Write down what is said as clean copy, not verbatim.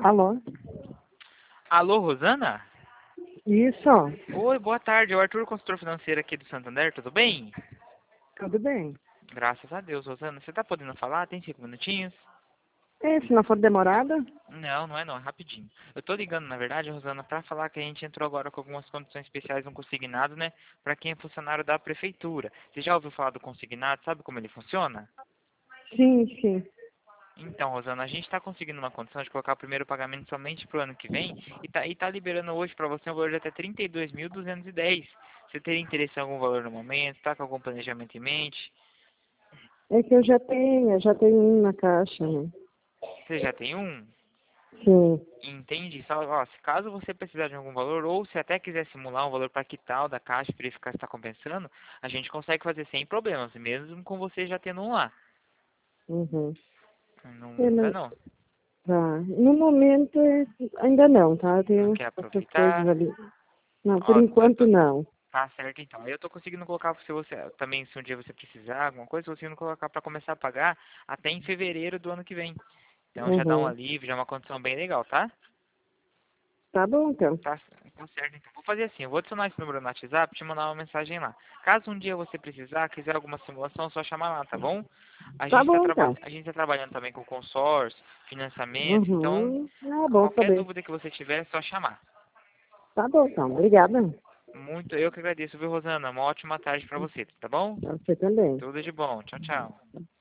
Alô? Alô, Rosana? Isso, Oi, boa tarde. É o Arthur, consultor financeiro aqui do Santander, tudo bem? tudo bem. Graças a Deus, Rosana. Você tá podendo falar? Tem 5 minutinhos? Se não for demorada? Não, não é não, é rapidinho. Eu tô ligando, na verdade, Rosana, pra falar que a gente entrou agora com algumas condições especiais no consignado, né? Pra quem é funcionário da prefeitura. Você já ouviu falar do consignado? Sabe como ele funciona? Sim, sim. Então, Rosana, a gente está conseguindo uma condição de colocar o primeiro pagamento somente para o ano que vem e tá liberando hoje para você um valor de até 32.210. Você teria interesse em algum valor no momento? Está com algum planejamento em mente? É que eu já tenho um na caixa, né? Você já tem um? Sim. Entende? Só, ó, se caso você precisar de algum valor, ou se até quiser simular um valor para quitar o da caixa, verificar se está compensando, a gente consegue fazer sem problemas, mesmo com você já tendo um lá. Uhum. Não É, muda mas, não. tá. No momento, ainda não, tá? Eu Não tenho quer outras coisas aproveitar? ali. Não, por Ó, enquanto não. tá certo, então. Aí eu tô conseguindo colocar, se você também, se um dia você precisar, alguma coisa, tô conseguindo colocar para começar a pagar até em fevereiro do ano que vem. Então já dá um Uhum. alívio, já é uma condição bem legal, tá? Tá bom, então. Tá, tá certo, então. Vou fazer assim, eu vou adicionar esse número no WhatsApp e te mandar uma mensagem lá. Caso um dia você precisar, quiser alguma simulação, é só chamar lá, tá bom? A Tá gente tá, bom, então. a gente tá trabalhando também com consórcio, financiamento, então Uhum. Ah, bom qualquer saber. dúvida que você tiver, é só chamar. Tá bom, então. Obrigada. Muito, eu que agradeço, viu, Rosana? Uma ótima tarde pra você, tá bom? Pra você também. Tudo de bom. Tchau, tchau.